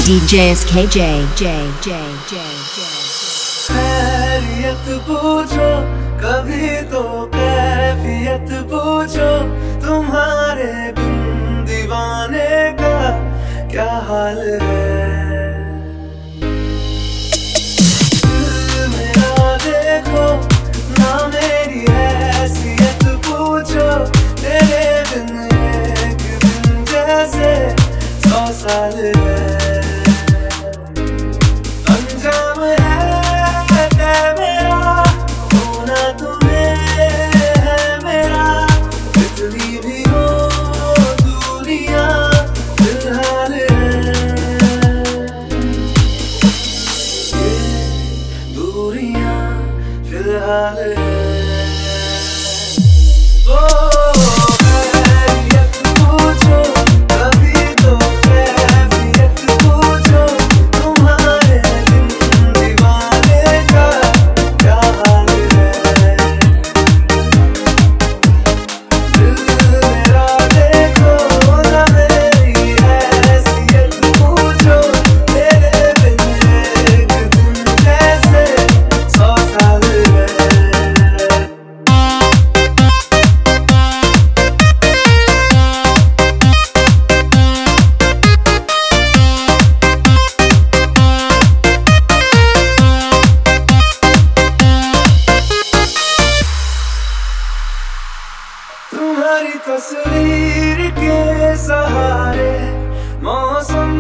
DJ SKJ. खैरियत पूछो कभी तो कैफियत पूछो, तुम्हारे बिन दीवाने का क्या हाल है। दिल मेरा देखो ना मेरी हैसियत पूछो, तेरे बिन एक दिन जैसे 100 साल है। अंजाम है तय मेरा, होना तुम्हें है मेरा, कितनी भी हो दूरियां फिलहाल है। ये दूरियां फिलहाल है। खैरियत पूछो कभी तो कैफियत पूछो, तुम्हारे बिन दीवाने का क्या हाल है। दिल मेरा देखो ना मेरी हैसियत पूछो, तेरे बिन एक दिन जैसे 100 साल है। तुम्हारी तस्वीर के सहारे मौसम